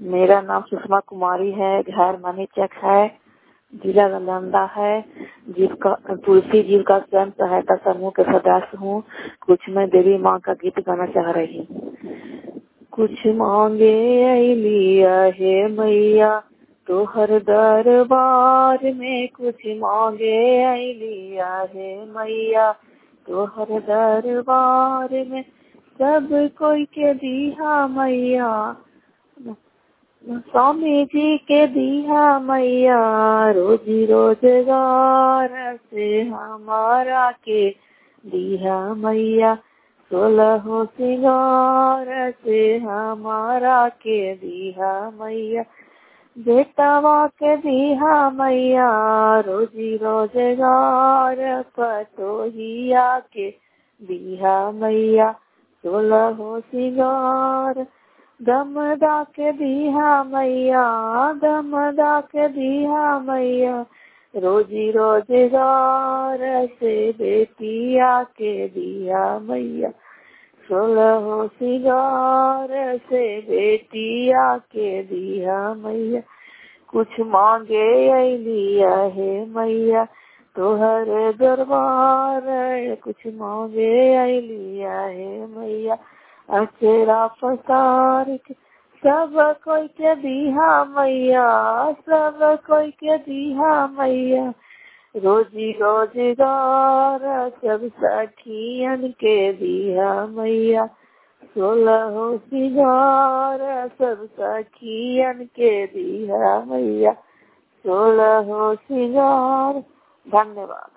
मेरा नाम सुषमा कुमारी है, घर मनीचक है, जिला नालंदा है, जिसका तुलसी जी का स्वयं सहायता समूह के सदस्य हूँ। कुछ मैं देवी माँ का गीत गाना चाह रही हूँ। कुछ मांगे लिया है मैया तोहर दरबार में, कुछ मांगे लिया है मैया तोहर दरबार में, सब कोई के दिया मैया, स्वामी जी के दिया मैया, रोजी रोजगार से हमारा के दिया मैया, 16 सिंगार से हमारा के दिया मैया, बेटवा के दिया मैया, रोजी रोजगार पतोहिया के दिया मैया, 16 सिंगार, दमदा के दिया मैया, दमदा के दिया मैया, रोजी रोजगार से बेटिया के दिया मैया, 16 सिंगार से बेटिया के दिया मैया, कुछ मांगे लिया है मैया तोहर दरबार, कुछ मांगे लिया है मैया, अचेरा पसार के सब कोई के दिया मैया, सब कोई के दिया मैया, रोजी रोजगार सब सखियन के दिया मैया, 16 सिंगार सब सखियन के दिया मैया, 16 सिंगार। धन्यवाद।